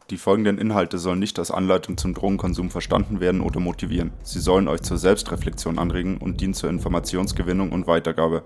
Die folgenden Inhalte sollen nicht als Anleitung zum Drogenkonsum verstanden werden oder motivieren. Sie sollen euch zur Selbstreflexion anregen und dienen zur Informationsgewinnung und Weitergabe.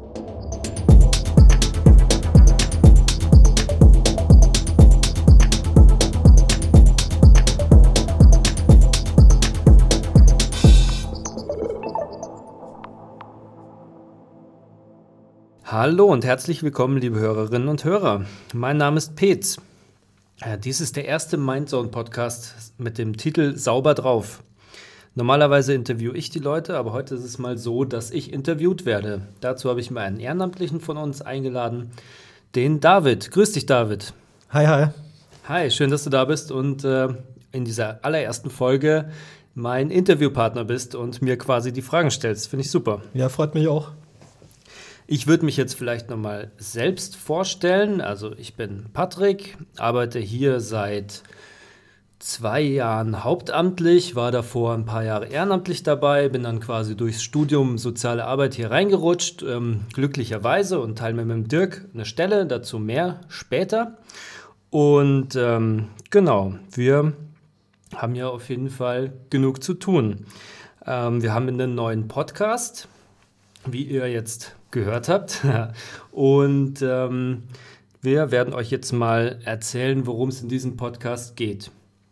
Hallo und herzlich willkommen, liebe Hörerinnen und Hörer. Mein Name ist Petz. Dies ist der erste Mindzone-Podcast mit dem Titel Sauber drauf. Normalerweise interviewe ich die Leute, aber heute ist es mal so, dass ich interviewt werde. Dazu habe ich mir einen Ehrenamtlichen von uns eingeladen, den David. Grüß dich, David. Hi, hi. Hi, schön, dass du da bist und in dieser allerersten Folge mein Interviewpartner bist und mir quasi die Fragen stellst. Finde ich super. Ja, freut mich auch. Ich würde mich jetzt vielleicht nochmal selbst vorstellen. Also ich bin Patrick, arbeite hier seit 2 Jahren hauptamtlich, war davor ein paar Jahre ehrenamtlich dabei, bin dann quasi durchs Studium Soziale Arbeit hier reingerutscht, glücklicherweise, und teile mir mit dem Dirk eine Stelle, dazu mehr später. Und genau, wir haben ja auf jeden Fall genug zu tun. Wir haben einen neuen Podcast, wie ihr jetzt gehört habt. Und wir werden euch jetzt mal erzählen, worum es in diesem Podcast geht.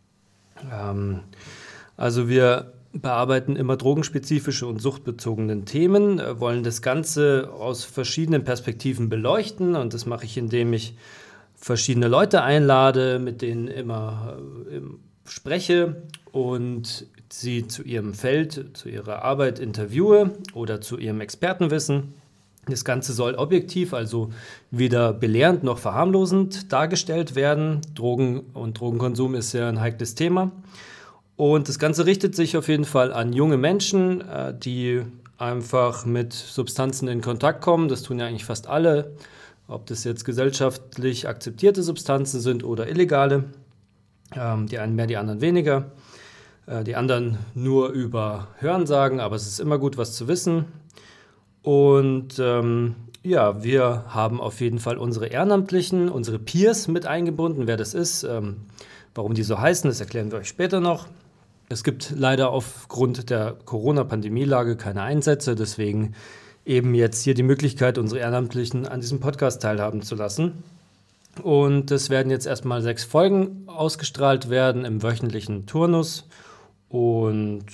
Also wir bearbeiten immer drogenspezifische und suchtbezogene Themen, wollen das Ganze aus verschiedenen Perspektiven beleuchten, und das mache ich, indem ich verschiedene Leute einlade, mit denen immer spreche und sie zu ihrem Feld, zu ihrer Arbeit interviewe oder zu ihrem Expertenwissen. Das Ganze soll objektiv, also weder belehrend noch verharmlosend dargestellt werden. Drogen und Drogenkonsum ist ja ein heikles Thema. Und das Ganze richtet sich auf jeden Fall an junge Menschen, die einfach mit Substanzen in Kontakt kommen. Das tun ja eigentlich fast alle, ob das jetzt gesellschaftlich akzeptierte Substanzen sind oder illegale. Die einen mehr, die anderen weniger. Die anderen nur über Hörensagen, aber es ist immer gut, was zu wissen. Und ja, wir haben auf jeden Fall unsere Ehrenamtlichen, unsere Peers mit eingebunden. Wer das ist, warum die so heißen, das erklären wir euch später noch. Es gibt leider aufgrund der Corona-Pandemielage keine Einsätze, deswegen eben jetzt hier die Möglichkeit, unsere Ehrenamtlichen an diesem Podcast teilhaben zu lassen. Und es werden jetzt erstmal 6 Folgen ausgestrahlt werden im wöchentlichen Turnus. Und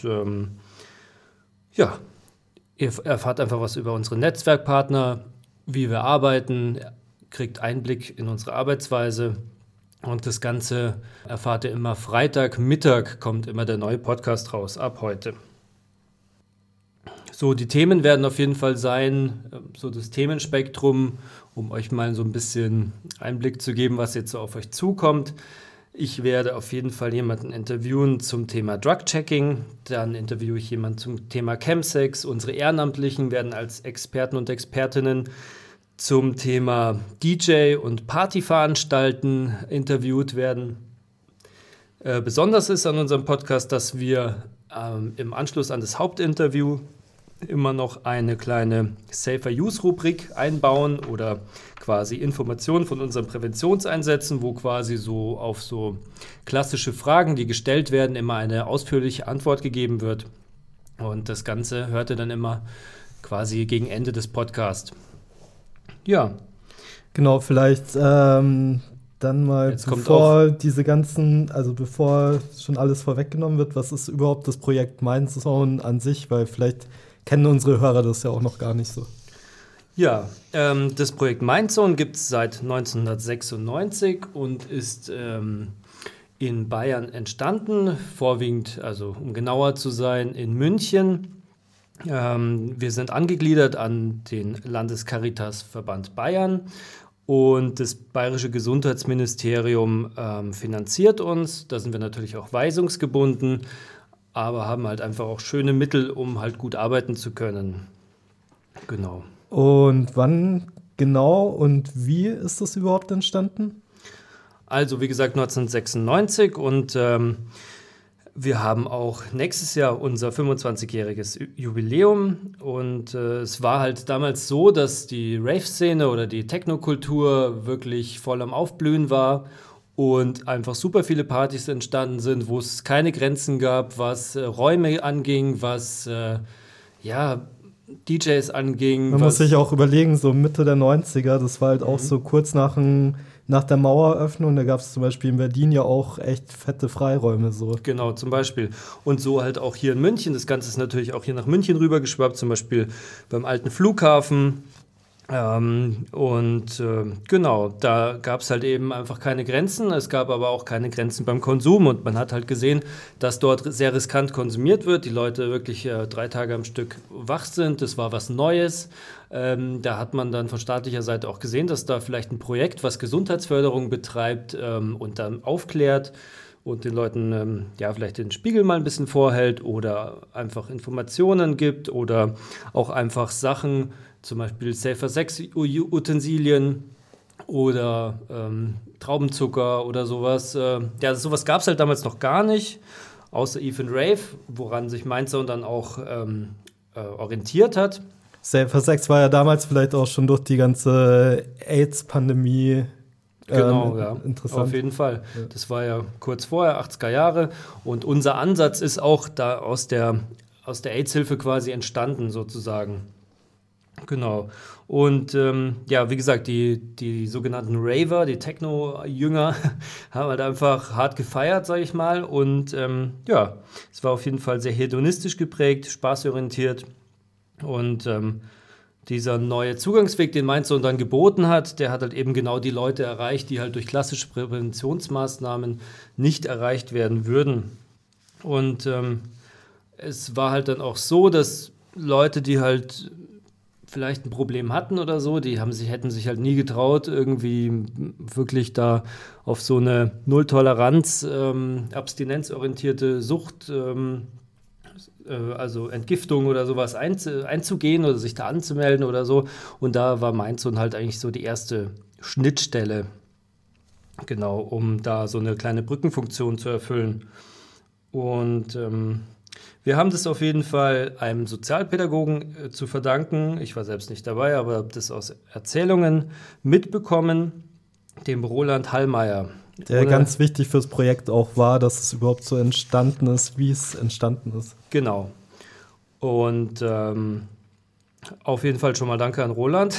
ja, ihr erfahrt einfach was über unsere Netzwerkpartner, wie wir arbeiten, kriegt Einblick in unsere Arbeitsweise. Und das Ganze erfahrt ihr immer Freitagmittag, kommt immer der neue Podcast raus, ab heute. So, die Themen werden auf jeden Fall sein, so das Themenspektrum, um euch mal so ein bisschen Einblick zu geben, was jetzt so auf euch zukommt. Ich werde auf jeden Fall jemanden interviewen zum Thema Drug-Checking, dann interviewe ich jemanden zum Thema Chemsex. Unsere Ehrenamtlichen werden als Experten und Expertinnen zum Thema DJ und Partyveranstalten interviewt werden. Besonders ist an unserem Podcast, dass wir im Anschluss an das Hauptinterview immer noch eine kleine Safer-Use-Rubrik einbauen oder quasi Informationen von unseren Präventionseinsätzen, wo quasi so auf so klassische Fragen, die gestellt werden, immer eine ausführliche Antwort gegeben wird. Und das Ganze hört ihr dann immer quasi gegen Ende des Podcasts. Ja. Genau, vielleicht dann mal, Jetzt bevor diese ganzen, also bevor schon alles vorweggenommen wird, was ist überhaupt das Projekt Mindzone an sich? Weil vielleicht kennen unsere Hörer das ja auch noch gar nicht so. Ja, das Projekt Mindzone gibt es seit 1996 und ist in Bayern entstanden, vorwiegend, also um genauer zu sein, in München. Wir sind angegliedert an den Landescaritasverband Bayern und das Bayerische Gesundheitsministerium finanziert uns. Da sind wir natürlich auch weisungsgebunden, aber haben halt einfach auch schöne Mittel, um halt gut arbeiten zu können. Genau. Und wann genau und wie ist das überhaupt entstanden? Also wie gesagt 1996 und wir haben auch nächstes Jahr unser 25-jähriges Jubiläum und es war halt damals so, dass die Rave-Szene oder die Techno-Kultur wirklich voll am Aufblühen war und einfach super viele Partys entstanden sind, wo es keine Grenzen gab, was Räume anging, was DJs anging. Man muss sich auch überlegen, so Mitte der 90er, das war halt auch so kurz nach der Maueröffnung, da gab es zum Beispiel in Berlin ja auch echt fette Freiräume. So. Genau, zum Beispiel. Und so halt auch hier in München. Das Ganze ist natürlich auch hier nach München rübergeschwappt, zum Beispiel beim alten Flughafen. Genau, da gab es halt eben einfach keine Grenzen. Es gab aber auch keine Grenzen beim Konsum. Und man hat halt gesehen, dass dort sehr riskant konsumiert wird. Die Leute wirklich 3 Tage am Stück wach sind. Das war was Neues. Da hat man dann von staatlicher Seite auch gesehen, dass da vielleicht ein Projekt, was Gesundheitsförderung betreibt und dann aufklärt und den Leuten vielleicht den Spiegel mal ein bisschen vorhält oder einfach Informationen gibt oder auch einfach Sachen, zum Beispiel Safer Sex Utensilien oder Traubenzucker oder sowas. Sowas gab es halt damals noch gar nicht, außer Eve and Rave, woran sich Mindzone dann auch orientiert hat. Safer Sex war ja damals vielleicht auch schon durch die ganze AIDS-Pandemie interessant. Auf jeden Fall. Ja. Das war ja kurz vorher, 80er Jahre. Und unser Ansatz ist auch da aus der AIDS-Hilfe quasi entstanden, sozusagen. Genau. Und wie gesagt, die sogenannten Raver, die Techno-Jünger, haben halt einfach hart gefeiert, sage ich mal. Und es war auf jeden Fall sehr hedonistisch geprägt, spaßorientiert. Und dieser neue Zugangsweg, den Mindzone dann geboten hat, der hat halt eben genau die Leute erreicht, die halt durch klassische Präventionsmaßnahmen nicht erreicht werden würden. Und es war halt dann auch so, dass Leute, die halt vielleicht ein Problem hatten oder so, hätten sich halt nie getraut, irgendwie wirklich da auf so eine Null-Toleranz, abstinenzorientierte Sucht, also Entgiftung oder sowas einzugehen oder sich da anzumelden oder so. Und da war Mindzone halt eigentlich so die erste Schnittstelle, genau, um da so eine kleine Brückenfunktion zu erfüllen. Und wir haben das auf jeden Fall einem Sozialpädagogen zu verdanken. Ich war selbst nicht dabei, aber habe das aus Erzählungen mitbekommen, dem Roland Hallmeier. Der ganz wichtig fürs Projekt auch war, dass es überhaupt so entstanden ist, wie es entstanden ist. Genau. Und auf jeden Fall schon mal danke an Roland.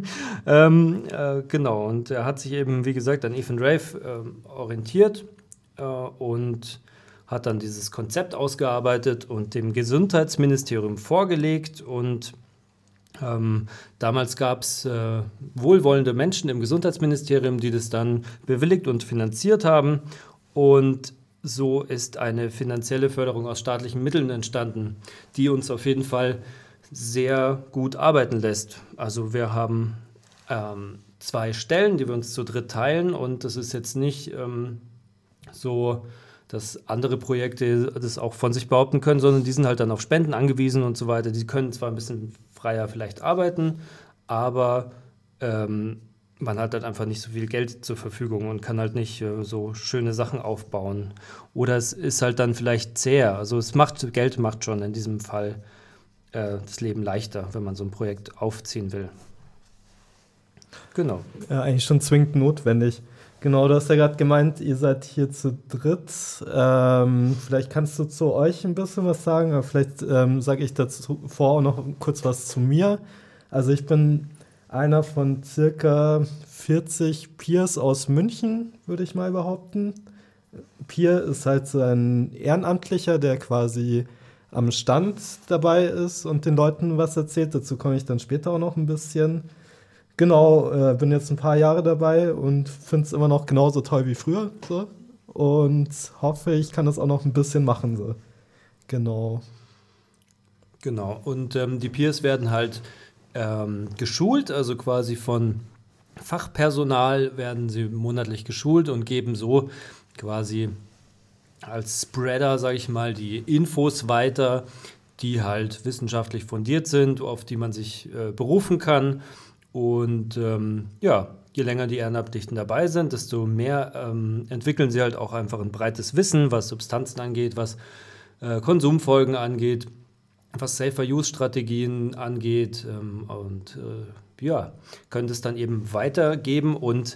Genau, und er hat sich eben, wie gesagt, an Eve and Rave orientiert und hat dann dieses Konzept ausgearbeitet und dem Gesundheitsministerium vorgelegt. Und damals gab es wohlwollende Menschen im Gesundheitsministerium, die das dann bewilligt und finanziert haben. Und so ist eine finanzielle Förderung aus staatlichen Mitteln entstanden, die uns auf jeden Fall sehr gut arbeiten lässt. Also wir haben 2 Stellen, die wir uns zu dritt teilen. Und das ist jetzt nicht so, dass andere Projekte das auch von sich behaupten können, sondern die sind halt dann auf Spenden angewiesen und so weiter. Die können zwar ein bisschen freier vielleicht arbeiten, aber man hat halt einfach nicht so viel Geld zur Verfügung und kann halt nicht so schöne Sachen aufbauen. Oder es ist halt dann vielleicht zäher. Also Geld macht schon in diesem Fall das Leben leichter, wenn man so ein Projekt aufziehen will. Genau. Ja, eigentlich schon zwingend notwendig. Genau, du hast ja gerade gemeint, ihr seid hier zu dritt. Vielleicht kannst du zu euch ein bisschen was sagen, aber vielleicht sage ich dazu vorher auch noch kurz was zu mir. Also ich bin einer von circa 40 Peers aus München, würde ich mal behaupten. Peer ist halt so ein Ehrenamtlicher, der quasi am Stand dabei ist und den Leuten was erzählt. Dazu komme ich dann später auch noch ein bisschen. Genau, bin jetzt ein paar Jahre dabei und finde es immer noch genauso toll wie früher. So. Und hoffe, ich kann das auch noch ein bisschen machen. So. Genau. Genau, und die Peers werden halt geschult, also quasi von Fachpersonal werden sie monatlich geschult und geben so quasi als Spreader, sage ich mal, die Infos weiter, die halt wissenschaftlich fundiert sind, auf die man sich berufen kann. Und je länger die Ehrenamtlichen dabei sind, desto mehr entwickeln sie halt auch einfach ein breites Wissen, was Substanzen angeht, was Konsumfolgen angeht, was Safer-Use-Strategien angeht können das dann eben weitergeben. Und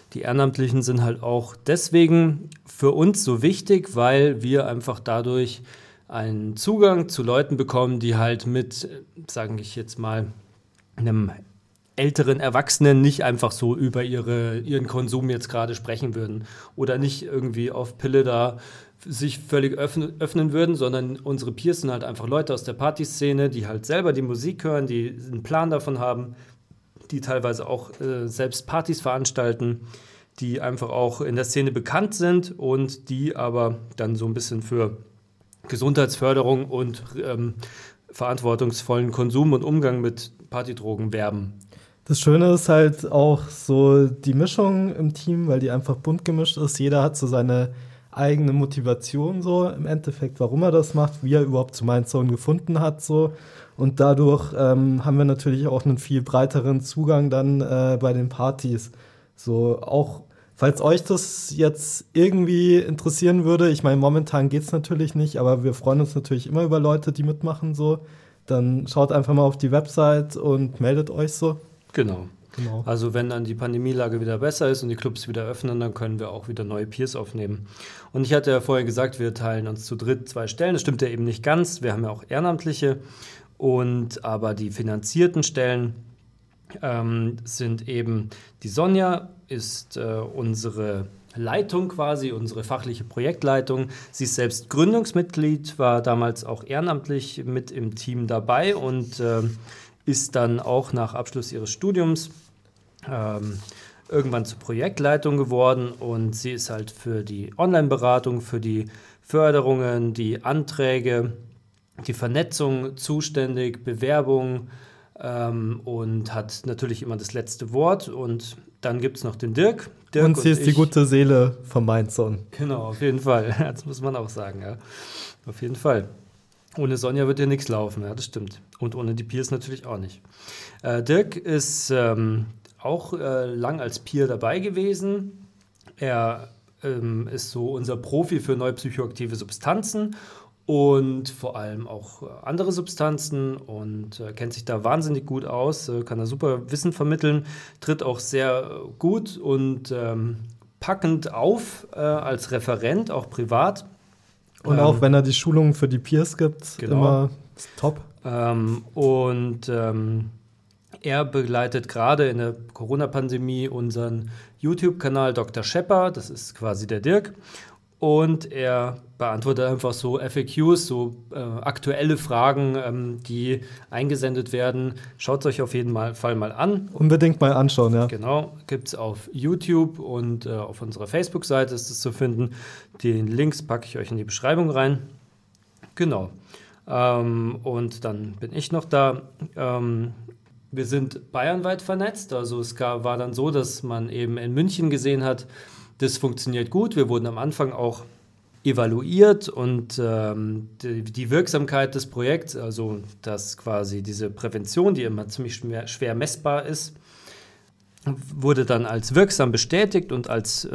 Die Ehrenamtlichen sind halt auch deswegen für uns so wichtig, weil wir einfach dadurch einen Zugang zu Leuten bekommen, die halt mit, sage ich jetzt mal, einem älteren Erwachsenen nicht einfach so über ihren Konsum jetzt gerade sprechen würden oder nicht irgendwie auf Pille da sich völlig öffnen würden, sondern unsere Peers sind halt einfach Leute aus der Partyszene, die halt selber die Musik hören, die einen Plan davon haben, die teilweise auch selbst Partys veranstalten, die einfach auch in der Szene bekannt sind und die aber dann so ein bisschen für Gesundheitsförderung und verantwortungsvollen Konsum und Umgang mit Partydrogen werben. Das Schöne ist halt auch so die Mischung im Team, weil die einfach bunt gemischt ist. Jeder hat so seine eigene Motivation so im Endeffekt, warum er das macht, wie er überhaupt zu Mindzone gefunden hat so. Und dadurch haben wir natürlich auch einen viel breiteren Zugang dann bei den Partys. So auch, falls euch das jetzt irgendwie interessieren würde, ich meine, momentan geht es natürlich nicht, aber wir freuen uns natürlich immer über Leute, die mitmachen so. Dann schaut einfach mal auf die Website und meldet euch so. Genau. Also wenn dann die Pandemielage wieder besser ist und die Clubs wieder öffnen, dann können wir auch wieder neue Peers aufnehmen. Und ich hatte ja vorher gesagt, wir teilen uns zu dritt 2 Stellen. Das stimmt ja eben nicht ganz. Wir haben ja auch Ehrenamtliche. Aber die finanzierten Stellen sind eben die Sonja, ist unsere Leitung quasi, unsere fachliche Projektleitung. Sie ist selbst Gründungsmitglied, war damals auch ehrenamtlich mit im Team dabei und ist dann auch nach Abschluss ihres Studiums irgendwann zur Projektleitung geworden und sie ist halt für die Online-Beratung, für die Förderungen, die Anträge, die Vernetzung zuständig, Bewerbung und hat natürlich immer das letzte Wort. Und dann gibt es noch den Dirk. Und sie ist die gute Seele von Mindzone. Genau, auf jeden Fall. Das muss man auch sagen, ja. Auf jeden Fall. Ohne Sonja wird hier nichts laufen, ja, das stimmt. Und ohne die Peers natürlich auch nicht. Dirk ist auch lang als Peer dabei gewesen. Er ist so unser Profi für neue psychoaktive Substanzen und vor allem auch andere Substanzen und kennt sich da wahnsinnig gut aus, kann da super Wissen vermitteln, tritt auch sehr gut und packend auf als Referent, auch privat. Und auch wenn er die Schulungen für die Peers gibt, genau. Immer top. Er begleitet gerade in der Corona-Pandemie unseren YouTube-Kanal Dr. Schepper, das ist quasi der Dirk. Und er beantwortet einfach so FAQs, so aktuelle Fragen, die eingesendet werden. Schaut es euch auf jeden Fall mal an. Unbedingt mal anschauen, ja. Genau, gibt es auf YouTube und auf unserer Facebook-Seite ist es zu finden. Die Links packe ich euch in die Beschreibung rein. Genau. Und dann bin ich noch da. Wir sind bayernweit vernetzt. Also war dann so, dass man eben in München gesehen hat, das funktioniert gut. Wir wurden am Anfang auch evaluiert und die Wirksamkeit des Projekts, also dass quasi diese Prävention, die immer ziemlich schwer messbar ist, wurde dann als wirksam bestätigt und als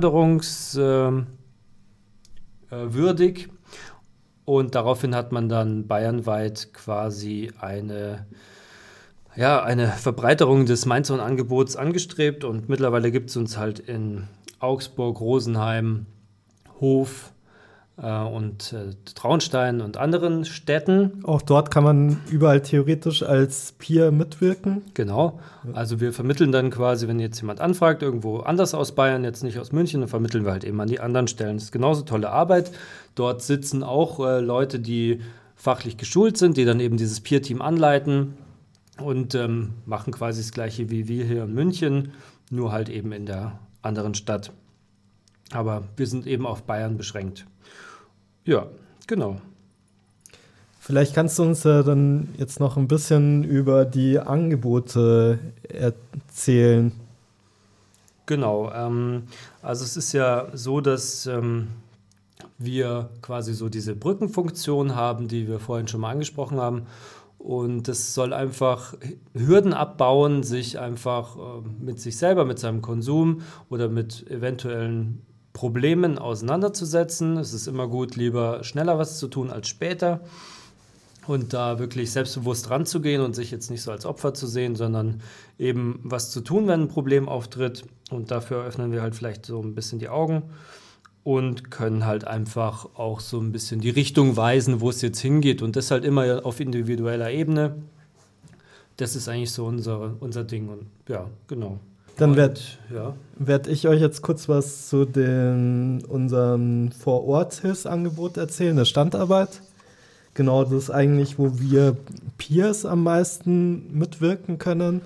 förderungswürdig. Und daraufhin hat man dann bayernweit quasi eine Verbreiterung des Mindzone-Angebots angestrebt und mittlerweile gibt es uns halt in Augsburg, Rosenheim, Hof und Traunstein und anderen Städten. Auch dort kann man überall theoretisch als Peer mitwirken. Genau, also wir vermitteln dann quasi, wenn jetzt jemand anfragt, irgendwo anders aus Bayern, jetzt nicht aus München, dann vermitteln wir halt eben an die anderen Stellen. Das ist genauso tolle Arbeit. Dort sitzen auch Leute, die fachlich geschult sind, die dann eben dieses Peer-Team anleiten und machen quasi das Gleiche wie wir hier in München, nur halt eben in der anderen Stadt. Aber wir sind eben auf Bayern beschränkt. Ja, genau. Vielleicht kannst du uns dann jetzt noch ein bisschen über die Angebote erzählen. Genau. Also es ist ja so, dass wir quasi so diese Brückenfunktion haben, die wir vorhin schon mal angesprochen haben. Und das soll einfach Hürden abbauen, sich einfach mit sich selber, mit seinem Konsum oder mit eventuellen Problemen auseinanderzusetzen. Es ist immer gut, lieber schneller was zu tun als später. und da wirklich selbstbewusst ranzugehen und sich jetzt nicht so als Opfer zu sehen, sondern eben was zu tun, wenn ein Problem auftritt. Und dafür öffnen wir halt vielleicht so ein bisschen die Augen und können halt einfach auch so ein bisschen die Richtung weisen, wo es jetzt hingeht. Und das halt immer auf individueller Ebene. Das ist eigentlich so unser Ding. Und ja, genau. Dann werd ich euch jetzt kurz was zu unserem Vor-Ort-Hilfsangebot erzählen, der Standarbeit. Genau, das ist eigentlich, wo wir Peers am meisten mitwirken können.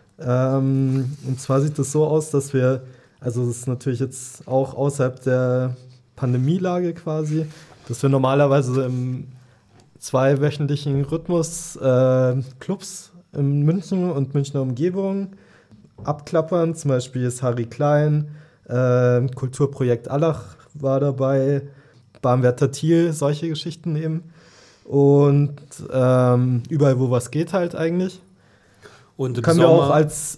Und zwar sieht es so aus, dass wir, also das ist natürlich jetzt auch außerhalb der Pandemielage quasi, dass wir normalerweise im 2-wöchentlichen Rhythmus Clubs in München und Münchner Umgebung abklappern. Zum Beispiel ist Harry Klein, Kulturprojekt Allach war dabei, Barmwärter Thiel, solche Geschichten eben. Und überall, wo was geht halt eigentlich. Und können wir auch als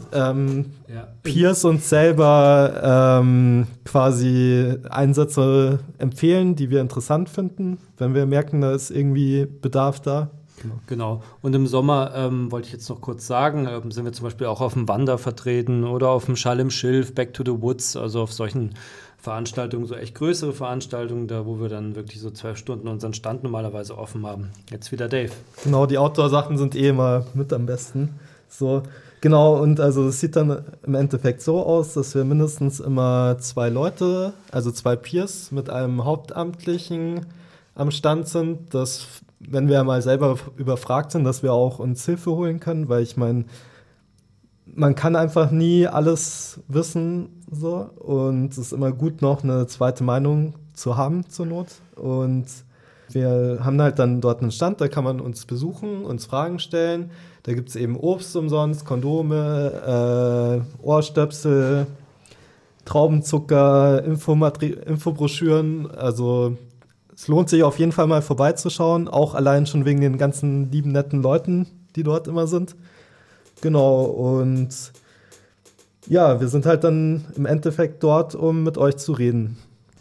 Peers uns selber quasi Einsätze empfehlen, die wir interessant finden, wenn wir merken, da ist irgendwie Bedarf da. Genau. Und im Sommer wollte ich jetzt noch kurz sagen, sind wir zum Beispiel auch auf dem Wander vertreten oder auf dem Schall im Schilf, Back to the Woods, also auf solchen Veranstaltungen, so echt größere Veranstaltungen, da wo wir dann wirklich so 12 Stunden unseren Stand normalerweise offen haben. Jetzt wieder Dave. Genau, die Outdoor-Sachen sind immer mit am besten. So, genau, und also es sieht dann im Endeffekt so aus, dass wir mindestens immer 2 Leute, also 2 Peers mit einem Hauptamtlichen am Stand sind, dass, wenn wir mal selber überfragt sind, dass wir auch uns Hilfe holen können, weil ich meine, man kann einfach nie alles wissen, so, und es ist immer gut, noch eine zweite Meinung zu haben zur Not. Und wir haben halt dann dort einen Stand, da kann man uns besuchen, uns Fragen stellen. Da gibt es eben Obst umsonst, Kondome, Ohrstöpsel, Traubenzucker, Infobroschüren. Also es lohnt sich auf jeden Fall mal vorbeizuschauen, auch allein schon wegen den ganzen lieben, netten Leuten, die dort immer sind. Genau, und ja, wir sind halt dann im Endeffekt dort, um mit euch zu reden.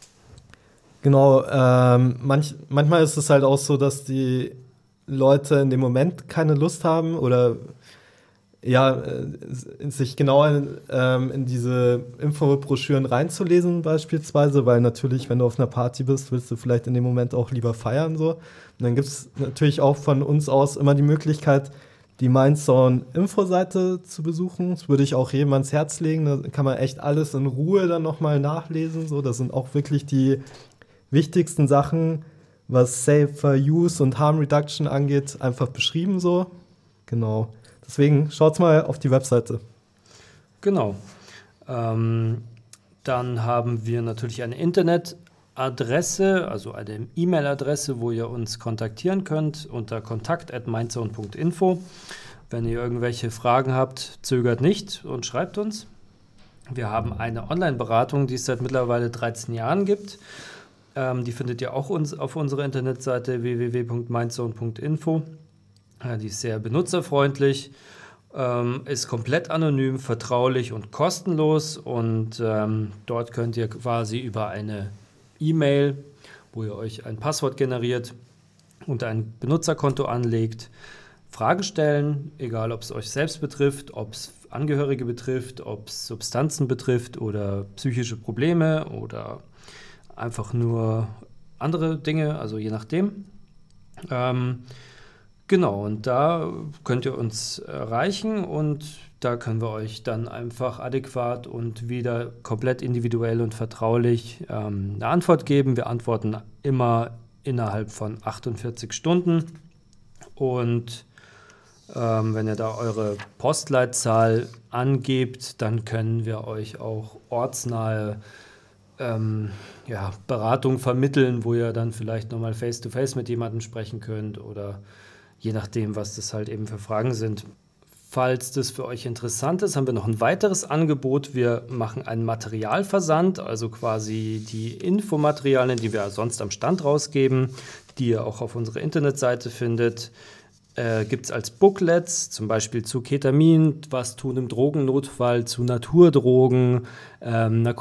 Genau, manchmal ist es halt auch so, dass die Leute in dem Moment keine Lust haben oder ja, sich genauer in diese Infobroschüren reinzulesen beispielsweise, weil natürlich, wenn du auf einer Party bist, willst du vielleicht in dem Moment auch lieber feiern so. Und dann gibt es natürlich auch von uns aus immer die Möglichkeit, die Mindzone Infoseite zu besuchen. Das würde ich auch jedem ans Herz legen. Da kann man echt alles in Ruhe dann nochmal nachlesen. So, das sind auch wirklich die wichtigsten Sachen, was Safer Use und Harm Reduction angeht, einfach beschrieben so. Genau. Deswegen schaut mal auf die Webseite. Genau. Dann haben wir natürlich eine Internetadresse, also eine E-Mail-Adresse, wo ihr uns kontaktieren könnt unter kontakt@mindzone.info. Wenn ihr irgendwelche Fragen habt, zögert nicht und schreibt uns. Wir haben eine Online-Beratung, die es seit mittlerweile 13 Jahren gibt. Die findet ihr auch auf unserer Internetseite www.mindzone.info. Die ist sehr benutzerfreundlich, ist komplett anonym, vertraulich und kostenlos. Und dort könnt ihr quasi über eine E-Mail, wo ihr euch ein Passwort generiert und ein Benutzerkonto anlegt, Fragen stellen, egal ob es euch selbst betrifft, ob es Angehörige betrifft, ob es Substanzen betrifft oder psychische Probleme oder einfach nur andere Dinge, also je nachdem. Genau, und da könnt ihr uns erreichen und da können wir euch dann einfach adäquat und wieder komplett individuell und vertraulich eine Antwort geben. Wir antworten immer innerhalb von 48 Stunden und wenn ihr da eure Postleitzahl angebt, dann können wir euch auch ortsnahe Beratung vermitteln, wo ihr dann vielleicht nochmal face-to-face mit jemandem sprechen könnt oder je nachdem, was das halt eben für Fragen sind. Falls das für euch interessant ist, haben wir noch ein weiteres Angebot. Wir machen einen Materialversand, also quasi die Infomaterialien, die wir sonst am Stand rausgeben, die ihr auch auf unserer Internetseite findet. Gibt es als Booklets, zum Beispiel zu Ketamin, was tun im Drogennotfall, zu Naturdrogen, einer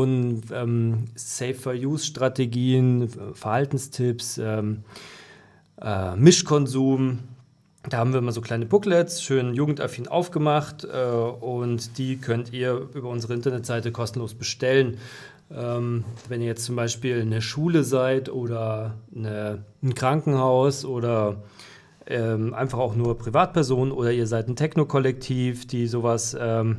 Konsumreflexion, Safer-Use-Strategien, Verhaltenstipps, Mischkonsum. Da haben wir immer so kleine Booklets, schön jugendaffin aufgemacht und die könnt ihr über unsere Internetseite kostenlos bestellen. Wenn ihr jetzt zum Beispiel eine Schule seid oder ein Krankenhaus oder einfach auch nur Privatpersonen oder ihr seid ein Techno-Kollektiv, die sowas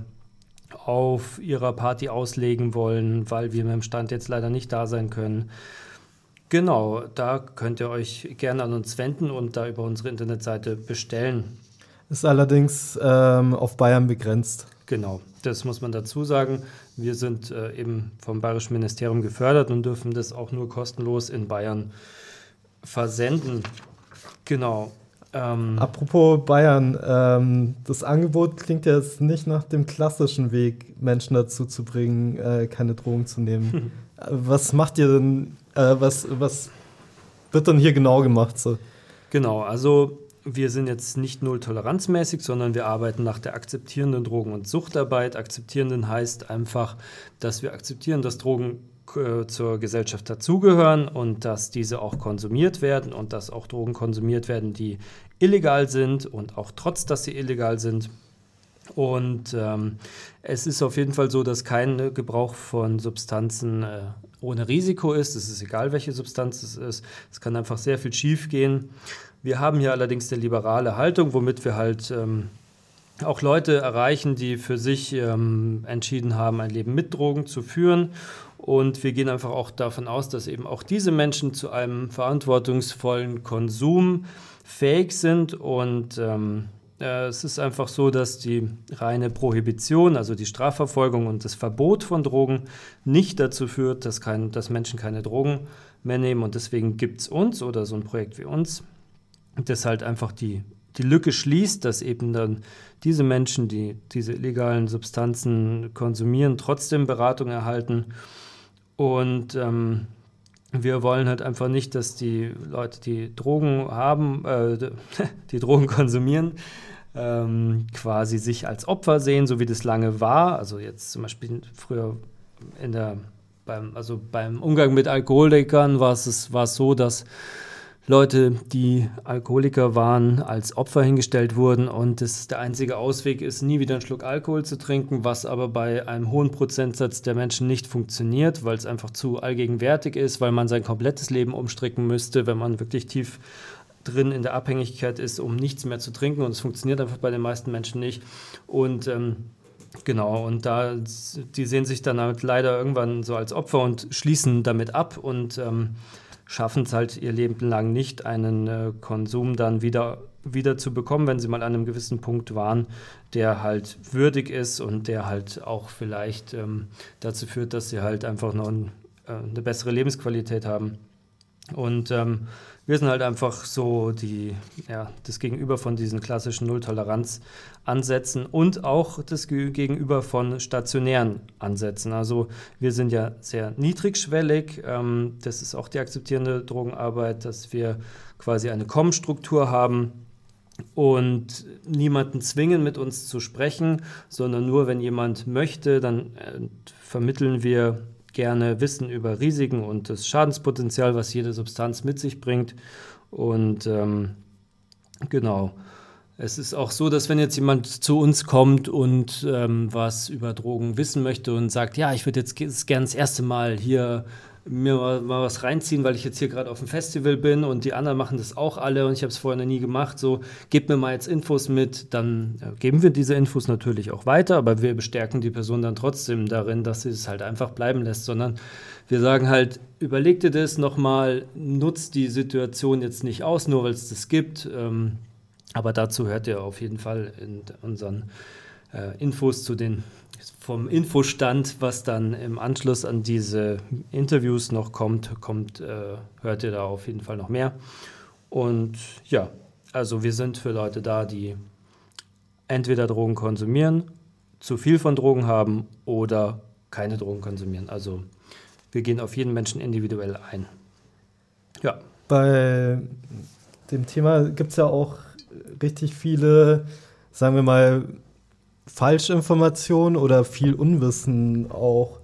auf ihrer Party auslegen wollen, weil wir mit dem Stand jetzt leider nicht da sein können. Genau, da könnt ihr euch gerne an uns wenden und da über unsere Internetseite bestellen. Ist allerdings auf Bayern begrenzt. Genau, das muss man dazu sagen. Wir sind eben vom Bayerischen Ministerium gefördert und dürfen das auch nur kostenlos in Bayern versenden. Genau. Apropos Bayern, das Angebot klingt ja jetzt nicht nach dem klassischen Weg, Menschen dazu zu bringen, keine Drogen zu nehmen. Was macht ihr denn, was wird dann hier genau gemacht? So? Genau, also wir sind jetzt nicht null-toleranzmäßig, sondern wir arbeiten nach der akzeptierenden Drogen- und Suchtarbeit. Akzeptierenden heißt einfach, dass wir akzeptieren, dass Drogen zur Gesellschaft dazugehören und dass diese auch konsumiert werden und dass auch Drogen konsumiert werden, die illegal sind und auch trotz, dass sie illegal sind. Und es ist auf jeden Fall so, dass kein Gebrauch von Substanzen ohne Risiko ist. Es ist egal, welche Substanz es ist. Es kann einfach sehr viel schief gehen. Wir haben hier allerdings eine liberale Haltung, womit wir halt auch Leute erreichen, die für sich entschieden haben, ein Leben mit Drogen zu führen. Und wir gehen einfach auch davon aus, dass eben auch diese Menschen zu einem verantwortungsvollen Konsum fähig sind. Und es ist einfach so, dass die reine Prohibition, also die Strafverfolgung und das Verbot von Drogen nicht dazu führt, dass Menschen keine Drogen mehr nehmen. Und deswegen gibt es uns oder so ein Projekt wie uns, das halt einfach die Lücke schließt, dass eben dann diese Menschen, die diese illegalen Substanzen konsumieren, trotzdem Beratung erhalten. Und wir wollen halt einfach nicht, dass die Leute, die Drogen haben, die Drogen konsumieren, quasi sich als Opfer sehen, so wie das lange war. Also jetzt zum Beispiel früher beim Umgang mit Alkoholikern war es so, dass Leute, die Alkoholiker waren, als Opfer hingestellt wurden und der einzige Ausweg ist, nie wieder einen Schluck Alkohol zu trinken, was aber bei einem hohen Prozentsatz der Menschen nicht funktioniert, weil es einfach zu allgegenwärtig ist, weil man sein komplettes Leben umstricken müsste, wenn man wirklich tief drin in der Abhängigkeit ist, um nichts mehr zu trinken, und es funktioniert einfach bei den meisten Menschen nicht. Und genau, und die sehen sich dann halt leider irgendwann so als Opfer und schließen damit ab und schaffen es halt ihr Leben lang nicht, einen Konsum dann wieder zu bekommen, wenn sie mal an einem gewissen Punkt waren, der halt würdig ist und der halt auch vielleicht dazu führt, dass sie halt einfach noch eine bessere Lebensqualität haben. Und wir sind halt einfach so das Gegenüber von diesen klassischen Null-Toleranz-Ansätzen und auch das Gegenüber von stationären Ansätzen. Also wir sind ja sehr niedrigschwellig. Das ist auch die akzeptierende Drogenarbeit, dass wir quasi eine Komm-Struktur haben und niemanden zwingen, mit uns zu sprechen, sondern nur, wenn jemand möchte, dann vermitteln wir gerne Wissen über Risiken und das Schadenspotenzial, was jede Substanz mit sich bringt. Und genau, es ist auch so, dass wenn jetzt jemand zu uns kommt und was über Drogen wissen möchte und sagt, ja, ich würde jetzt gerne das erste Mal hier mir mal was reinziehen, weil ich jetzt hier gerade auf dem Festival bin und die anderen machen das auch alle und ich habe es vorher noch nie gemacht, so, gebt mir mal jetzt Infos mit, dann geben wir diese Infos natürlich auch weiter, aber wir bestärken die Person dann trotzdem darin, dass sie es halt einfach bleiben lässt, sondern wir sagen halt, überleg dir das nochmal, nutzt die Situation jetzt nicht aus, nur weil es das gibt, aber dazu hört ihr auf jeden Fall in unseren Infos vom Infostand, was dann im Anschluss an diese Interviews noch kommt, hört ihr da auf jeden Fall noch mehr. Und ja, also wir sind für Leute da, die entweder Drogen konsumieren, zu viel von Drogen haben oder keine Drogen konsumieren. Also wir gehen auf jeden Menschen individuell ein. Ja. Bei dem Thema gibt es ja auch richtig viele, sagen wir mal, Falschinformationen oder viel Unwissen auch.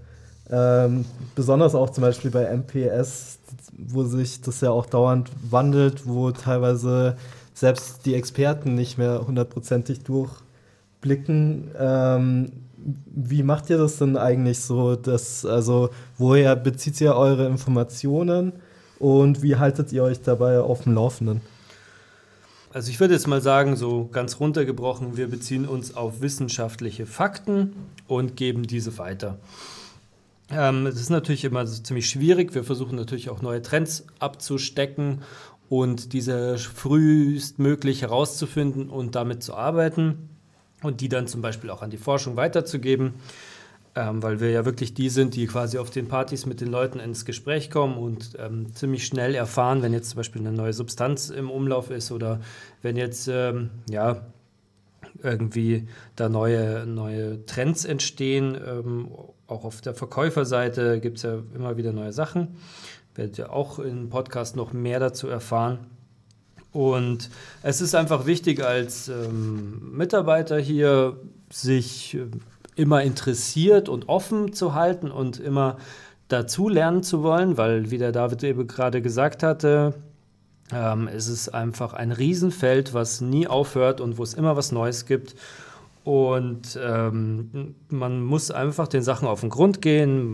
Besonders auch zum Beispiel bei MPS, wo sich das ja auch dauernd wandelt, wo teilweise selbst die Experten nicht mehr hundertprozentig durchblicken. Wie macht ihr das denn eigentlich so? Woher bezieht ihr eure Informationen und wie haltet ihr euch dabei auf dem Laufenden? Also ich würde jetzt mal sagen, so ganz runtergebrochen, wir beziehen uns auf wissenschaftliche Fakten und geben diese weiter. Das ist natürlich immer ziemlich schwierig. Wir versuchen natürlich auch neue Trends abzustecken und diese frühestmöglich herauszufinden und damit zu arbeiten und die dann zum Beispiel auch an die Forschung weiterzugeben, weil wir ja wirklich die sind, die quasi auf den Partys mit den Leuten ins Gespräch kommen und ziemlich schnell erfahren, wenn jetzt zum Beispiel eine neue Substanz im Umlauf ist oder wenn jetzt irgendwie da neue Trends entstehen. Auch auf der Verkäuferseite gibt es ja immer wieder neue Sachen. Werdet ihr auch im Podcast noch mehr dazu erfahren. Und es ist einfach wichtig als Mitarbeiter hier, sich immer interessiert und offen zu halten und immer dazu lernen zu wollen, weil, wie der David eben gerade gesagt hatte, es ist einfach ein Riesenfeld, was nie aufhört und wo es immer was Neues gibt. Und man muss einfach den Sachen auf den Grund gehen.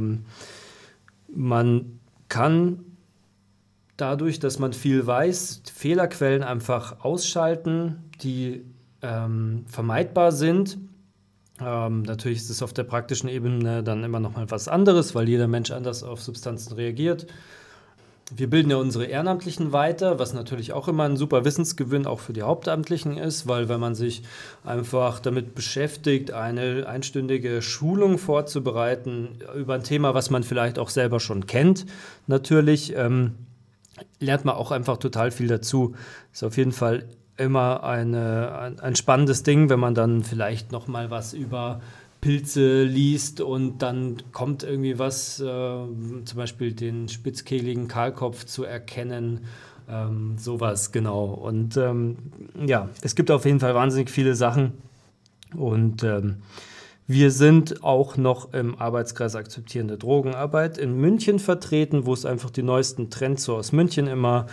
Man kann dadurch, dass man viel weiß, Fehlerquellen einfach ausschalten, die vermeidbar sind. Natürlich ist es auf der praktischen Ebene dann immer noch mal was anderes, weil jeder Mensch anders auf Substanzen reagiert. Wir bilden ja unsere Ehrenamtlichen weiter, was natürlich auch immer ein super Wissensgewinn auch für die Hauptamtlichen ist, weil wenn man sich einfach damit beschäftigt, eine einstündige Schulung vorzubereiten über ein Thema, was man vielleicht auch selber schon kennt, natürlich lernt man auch einfach total viel dazu. Ist auf jeden Fall immer ein spannendes Ding, wenn man dann vielleicht noch mal was über Pilze liest und dann kommt irgendwie was, zum Beispiel den spitzkehligen Kahlkopf zu erkennen, sowas, genau. Und es gibt auf jeden Fall wahnsinnig viele Sachen und wir sind auch noch im Arbeitskreis Akzeptierende Drogenarbeit in München vertreten, wo es einfach die neuesten Trends so aus München immer,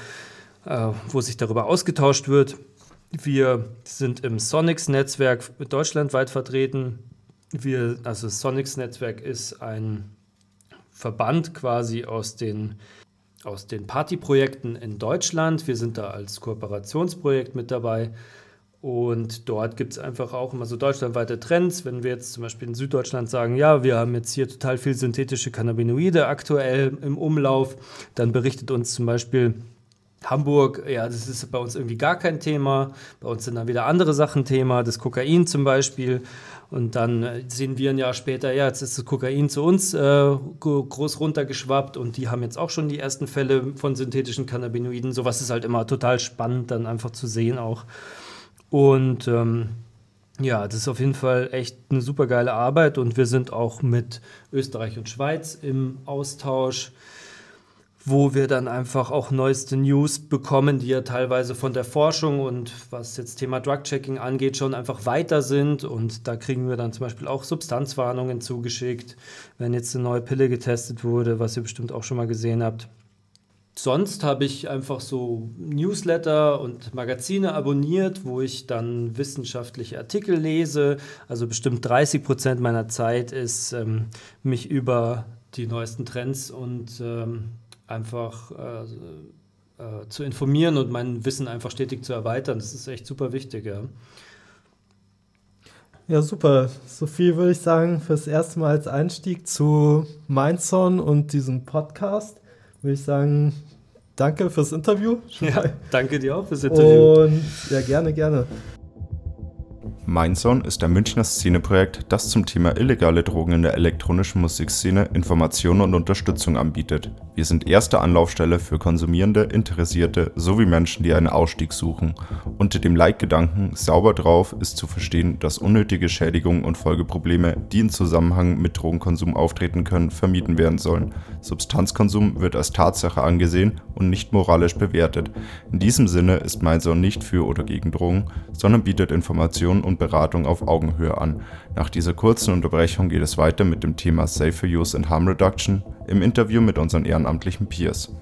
wo sich darüber ausgetauscht wird. Wir sind im Sonics-Netzwerk deutschlandweit vertreten. Das Sonics-Netzwerk ist ein Verband quasi aus den Partyprojekten in Deutschland. Wir sind da als Kooperationsprojekt mit dabei. Und dort gibt es einfach auch immer so deutschlandweite Trends. Wenn wir jetzt zum Beispiel in Süddeutschland sagen, ja, wir haben jetzt hier total viel synthetische Cannabinoide aktuell im Umlauf, dann berichtet uns zum Beispiel Hamburg, ja, das ist bei uns irgendwie gar kein Thema. Bei uns sind dann wieder andere Sachen Thema, das Kokain zum Beispiel. Und dann sehen wir ein Jahr später, ja, jetzt ist das Kokain zu uns groß runtergeschwappt und die haben jetzt auch schon die ersten Fälle von synthetischen Cannabinoiden. Sowas ist halt immer total spannend, dann einfach zu sehen auch. Und das ist auf jeden Fall echt eine super geile Arbeit und wir sind auch mit Österreich und Schweiz im Austausch, wo wir dann einfach auch neueste News bekommen, die ja teilweise von der Forschung und was jetzt Thema Drug-Checking angeht, schon einfach weiter sind. Und da kriegen wir dann zum Beispiel auch Substanzwarnungen zugeschickt, wenn jetzt eine neue Pille getestet wurde, was ihr bestimmt auch schon mal gesehen habt. Sonst habe ich einfach so Newsletter und Magazine abonniert, wo ich dann wissenschaftliche Artikel lese. Also bestimmt 30% meiner Zeit ist, mich über die neuesten Trends und einfach zu informieren und mein Wissen einfach stetig zu erweitern. Das ist echt super wichtig, ja. Ja, super. So viel würde ich sagen fürs erste Mal als Einstieg zu Mindzone und diesem Podcast. Würde ich sagen, danke fürs Interview. Ja, danke dir auch fürs Interview. Und ja, gerne. Mindzone ist ein Münchner Szeneprojekt, das zum Thema illegale Drogen in der elektronischen Musikszene Informationen und Unterstützung anbietet. Wir sind erste Anlaufstelle für Konsumierende, Interessierte sowie Menschen, die einen Ausstieg suchen. Unter dem Leitgedanken „Sauber drauf" ist zu verstehen, dass unnötige Schädigungen und Folgeprobleme, die in Zusammenhang mit Drogenkonsum auftreten können, vermieden werden sollen. Substanzkonsum wird als Tatsache angesehen und nicht moralisch bewertet. In diesem Sinne ist Mindzone nicht für oder gegen Drogen, sondern bietet Informationen und Beratung auf Augenhöhe an. Nach dieser kurzen Unterbrechung geht es weiter mit dem Thema Safer Use and Harm Reduction im Interview mit unseren ehrenamtlichen Peers.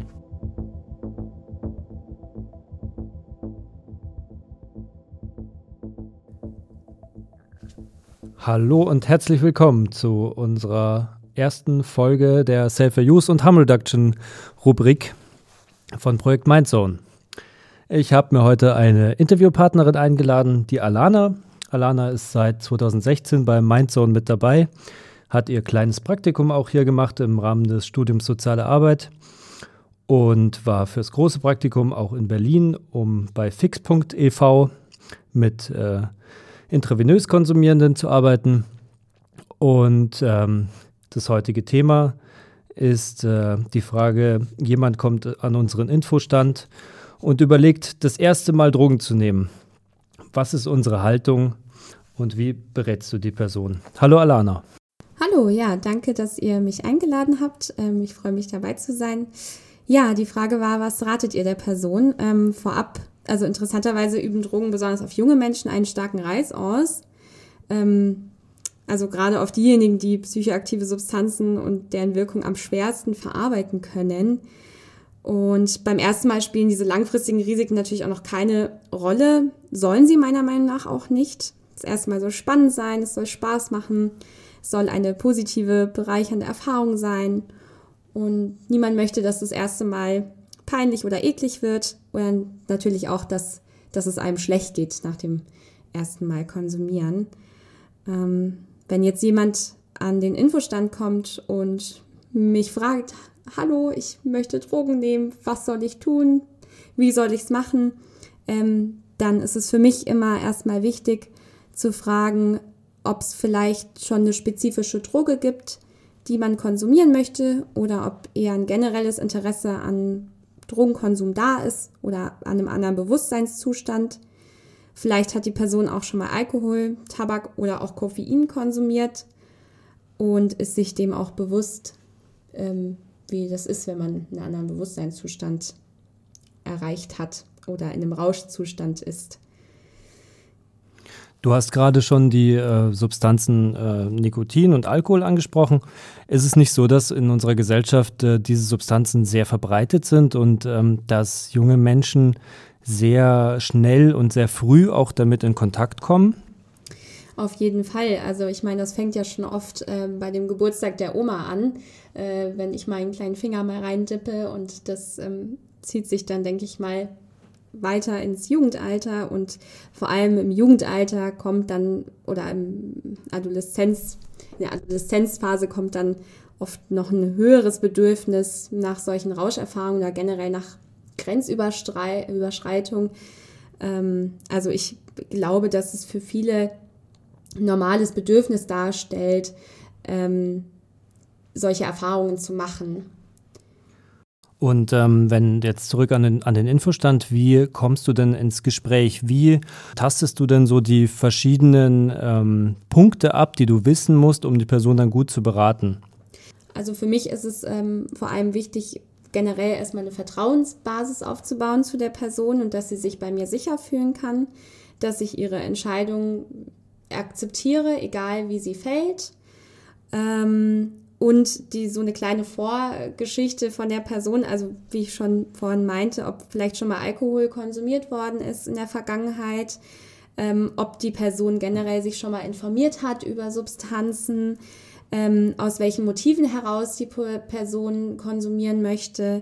Hallo und herzlich willkommen zu unserer ersten Folge der Safer Use und Harm Reduction Rubrik von Projekt Mindzone. Ich habe mir heute eine Interviewpartnerin eingeladen, die Alana. Alana ist seit 2016 bei Mindzone mit dabei, hat ihr kleines Praktikum auch hier gemacht im Rahmen des Studiums Soziale Arbeit und war fürs große Praktikum auch in Berlin, um bei Fix.Punkt e.V. mit intravenös Konsumierenden zu arbeiten. Und das heutige Thema ist die Frage, jemand kommt an unseren Infostand und überlegt, das erste Mal Drogen zu nehmen. Was ist unsere Haltung und wie berätst du die Person? Hallo Alana. Hallo, ja, danke, dass ihr mich eingeladen habt. Ich freue mich, dabei zu sein. Ja, die Frage war, was ratet ihr der Person? Vorab, also interessanterweise üben Drogen besonders auf junge Menschen einen starken Reiz aus. Also gerade auf diejenigen, die psychoaktive Substanzen und deren Wirkung am schwersten verarbeiten können. Und beim ersten Mal spielen diese langfristigen Risiken natürlich auch noch keine Rolle. Sollen sie meiner Meinung nach auch nicht. Das erste Mal soll spannend sein, es soll Spaß machen, es soll eine positive, bereichernde Erfahrung sein. Und niemand möchte, dass das erste Mal peinlich oder eklig wird. Oder natürlich auch, dass es einem schlecht geht nach dem ersten Mal konsumieren. Wenn jetzt jemand an den Infostand kommt und mich fragt, hallo, ich möchte Drogen nehmen, was soll ich tun, wie soll ich es machen, dann ist es für mich immer erstmal wichtig zu fragen, ob es vielleicht schon eine spezifische Droge gibt, die man konsumieren möchte oder ob eher ein generelles Interesse an Drogenkonsum da ist oder an einem anderen Bewusstseinszustand. Vielleicht hat die Person auch schon mal Alkohol, Tabak oder auch Koffein konsumiert und ist sich dem auch bewusst, wie das ist, wenn man einen anderen Bewusstseinszustand erreicht hat oder in einem Rauschzustand ist. Du hast gerade schon die Substanzen Nikotin und Alkohol angesprochen. Ist es nicht so, dass in unserer Gesellschaft diese Substanzen sehr verbreitet sind und dass junge Menschen sehr schnell und sehr früh auch damit in Kontakt kommen? Auf jeden Fall. Also ich meine, das fängt ja schon oft bei dem Geburtstag der Oma an, wenn ich meinen kleinen Finger mal reindippe und das zieht sich dann, denke ich mal, weiter ins Jugendalter und vor allem im Jugendalter kommt dann oder in der Adoleszenzphase kommt dann oft noch ein höheres Bedürfnis nach solchen Rauscherfahrungen oder generell nach Grenzüberschreitung. Also ich glaube, dass es für viele ein normales Bedürfnis darstellt, solche Erfahrungen zu machen. Und wenn jetzt zurück an den Infostand, wie kommst du denn ins Gespräch? Wie tastest du denn so die verschiedenen Punkte ab, die du wissen musst, um die Person dann gut zu beraten? Also für mich ist es vor allem wichtig, generell erstmal eine Vertrauensbasis aufzubauen zu der Person und dass sie sich bei mir sicher fühlen kann, dass ich ihre Entscheidung akzeptiere, egal wie sie fällt. Und so eine kleine Vorgeschichte von der Person, also wie ich schon vorhin meinte, ob vielleicht schon mal Alkohol konsumiert worden ist in der Vergangenheit, ob die Person generell sich schon mal informiert hat über Substanzen, aus welchen Motiven heraus die Person konsumieren möchte,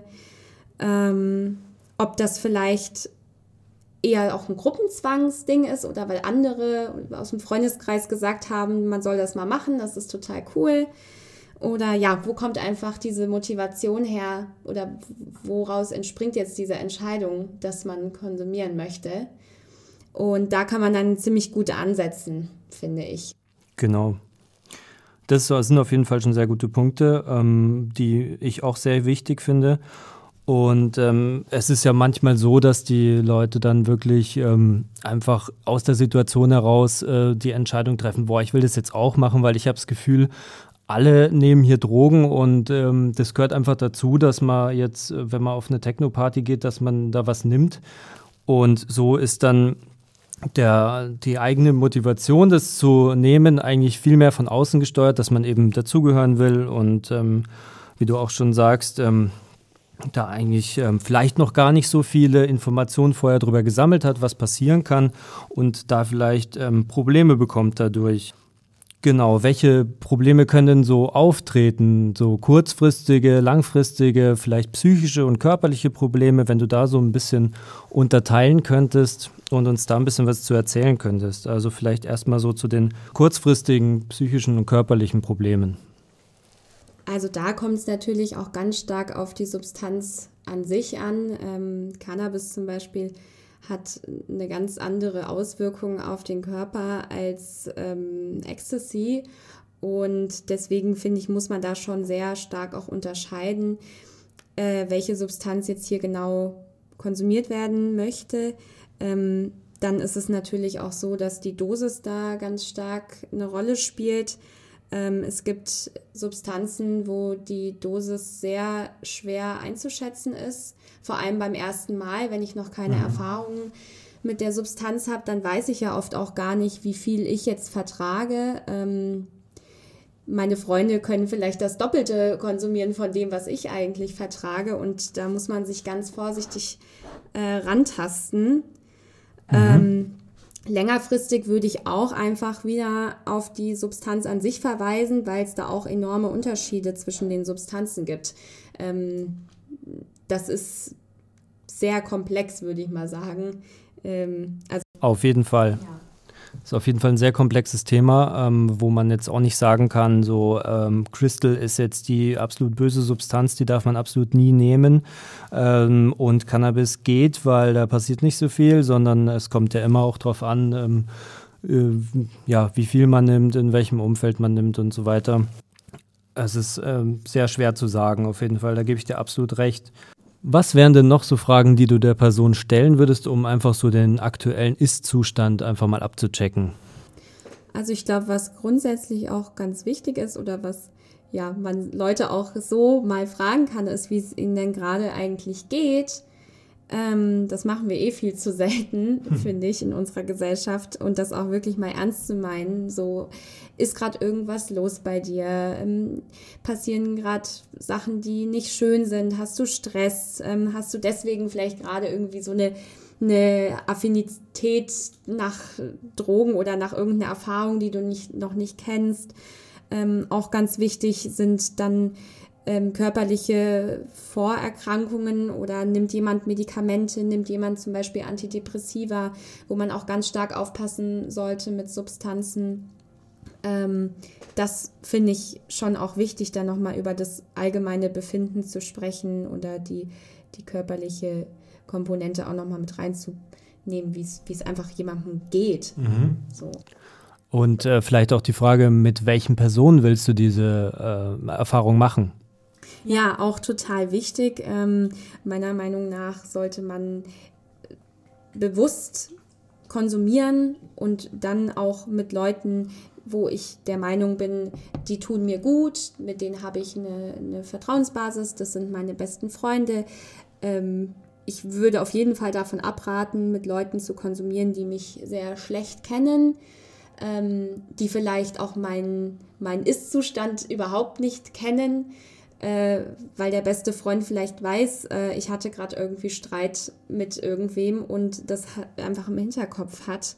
ob das vielleicht eher auch ein Gruppenzwangsding ist oder weil andere aus dem Freundeskreis gesagt haben, man soll das mal machen, das ist total cool. Oder ja, wo kommt einfach diese Motivation her oder woraus entspringt jetzt diese Entscheidung, dass man konsumieren möchte? Und da kann man dann ziemlich gut ansetzen, finde ich. Genau. Das sind auf jeden Fall schon sehr gute Punkte, die ich auch sehr wichtig finde. Und es ist ja manchmal so, dass die Leute dann wirklich einfach aus der Situation heraus die Entscheidung treffen, boah, ich will das jetzt auch machen, weil ich habe das Gefühl, alle nehmen hier Drogen und das gehört einfach dazu, dass man jetzt, wenn man auf eine Techno-Party geht, dass man da was nimmt. Und so ist dann die eigene Motivation, das zu nehmen, eigentlich viel mehr von außen gesteuert, dass man eben dazugehören will und wie du auch schon sagst, da eigentlich vielleicht noch gar nicht so viele Informationen vorher darüber gesammelt hat, was passieren kann und da vielleicht Probleme bekommt dadurch. Genau, welche Probleme können denn so auftreten? So kurzfristige, langfristige, vielleicht psychische und körperliche Probleme, wenn du da so ein bisschen unterteilen könntest und uns da ein bisschen was zu erzählen könntest. Also vielleicht erstmal so zu den kurzfristigen psychischen und körperlichen Problemen. Also da kommt es natürlich auch ganz stark auf die Substanz an sich an. Cannabis zum Beispiel hat eine ganz andere Auswirkung auf den Körper als Ecstasy. Und deswegen finde ich, muss man da schon sehr stark auch unterscheiden, welche Substanz jetzt hier genau konsumiert werden möchte. Dann ist es natürlich auch so, dass die Dosis da ganz stark eine Rolle spielt. Es gibt Substanzen, wo die Dosis sehr schwer einzuschätzen ist. Vor allem beim ersten Mal, wenn ich noch keine Erfahrung mit der Substanz habe, dann weiß ich ja oft auch gar nicht, wie viel ich jetzt vertrage. Meine Freunde können vielleicht das Doppelte konsumieren von dem, was ich eigentlich vertrage. Und da muss man sich ganz vorsichtig rantasten. Längerfristig würde ich auch einfach wieder auf die Substanz an sich verweisen, weil es da auch enorme Unterschiede zwischen den Substanzen gibt. Das ist sehr komplex, würde ich mal sagen. Auf jeden Fall. Ja. Das ist auf jeden Fall ein sehr komplexes Thema, wo man jetzt auch nicht sagen kann, so Crystal ist jetzt die absolut böse Substanz, die darf man absolut nie nehmen. Und Cannabis geht, weil da passiert nicht so viel, sondern es kommt ja immer auch drauf an, wie viel man nimmt, in welchem Umfeld man nimmt und so weiter. Es ist sehr schwer zu sagen, auf jeden Fall, da gebe ich dir absolut recht. Was wären denn noch so Fragen, die du der Person stellen würdest, um einfach so den aktuellen Ist-Zustand einfach mal abzuchecken? Also ich glaube, was grundsätzlich auch ganz wichtig ist oder was man Leute auch so mal fragen kann, ist, wie es ihnen denn gerade eigentlich geht. Das machen wir viel zu selten, finde ich, in unserer Gesellschaft. Und das auch wirklich mal ernst zu meinen. So, ist gerade irgendwas los bei dir? Passieren gerade Sachen, die nicht schön sind? Hast du Stress? Hast du deswegen vielleicht gerade irgendwie so eine Affinität nach Drogen oder nach irgendeiner Erfahrung, die du noch nicht kennst? Auch ganz wichtig sind dann körperliche Vorerkrankungen oder nimmt jemand Medikamente, nimmt jemand zum Beispiel Antidepressiva, wo man auch ganz stark aufpassen sollte mit Substanzen. Das finde ich schon auch wichtig, da nochmal über das allgemeine Befinden zu sprechen oder die körperliche Komponente auch nochmal mit reinzunehmen, wie es einfach jemandem geht. So. Und vielleicht auch die Frage, mit welchen Personen willst du diese Erfahrung machen? Ja, auch total wichtig. Meiner Meinung nach sollte man bewusst konsumieren und dann auch mit Leuten, wo ich der Meinung bin, die tun mir gut, mit denen habe ich eine Vertrauensbasis, das sind meine besten Freunde. Ich würde auf jeden Fall davon abraten, mit Leuten zu konsumieren, die mich sehr schlecht kennen, die vielleicht auch meinen Ist-Zustand überhaupt nicht kennen, weil der beste Freund vielleicht weiß, ich hatte gerade irgendwie Streit mit irgendwem und das einfach im Hinterkopf hat.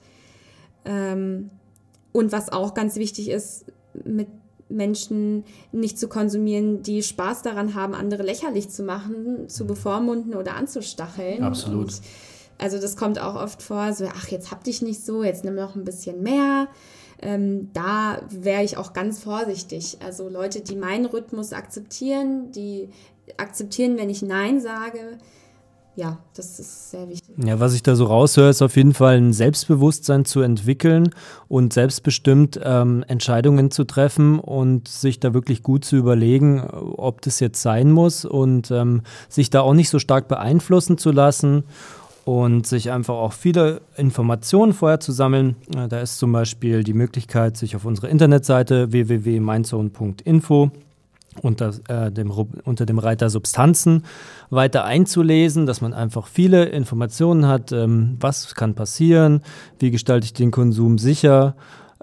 Und was auch ganz wichtig ist, mit Menschen nicht zu konsumieren, die Spaß daran haben, andere lächerlich zu machen, zu bevormunden oder anzustacheln. Absolut. Und also das kommt auch oft vor, so, ach, jetzt hab dich nicht so, jetzt nimm noch ein bisschen mehr. Da wäre ich auch ganz vorsichtig. Also Leute, die meinen Rhythmus akzeptieren, die akzeptieren, wenn ich Nein sage, ja, das ist sehr wichtig. Ja, was ich da so raushöre, ist auf jeden Fall ein Selbstbewusstsein zu entwickeln und selbstbestimmt Entscheidungen zu treffen und sich da wirklich gut zu überlegen, ob das jetzt sein muss und sich da auch nicht so stark beeinflussen zu lassen und sich einfach auch viele Informationen vorher zu sammeln. Da ist zum Beispiel die Möglichkeit, sich auf unsere Internetseite www.mindzone.info unter dem Reiter Substanzen weiter einzulesen, dass man einfach viele Informationen hat, was kann passieren, wie gestalte ich den Konsum sicher,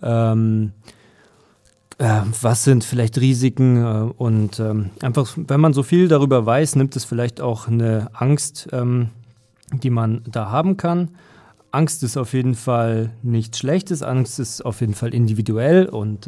was sind vielleicht Risiken und einfach, wenn man so viel darüber weiß, nimmt es vielleicht auch eine Angst, die man da haben kann. Angst ist auf jeden Fall nichts Schlechtes, Angst ist auf jeden Fall individuell und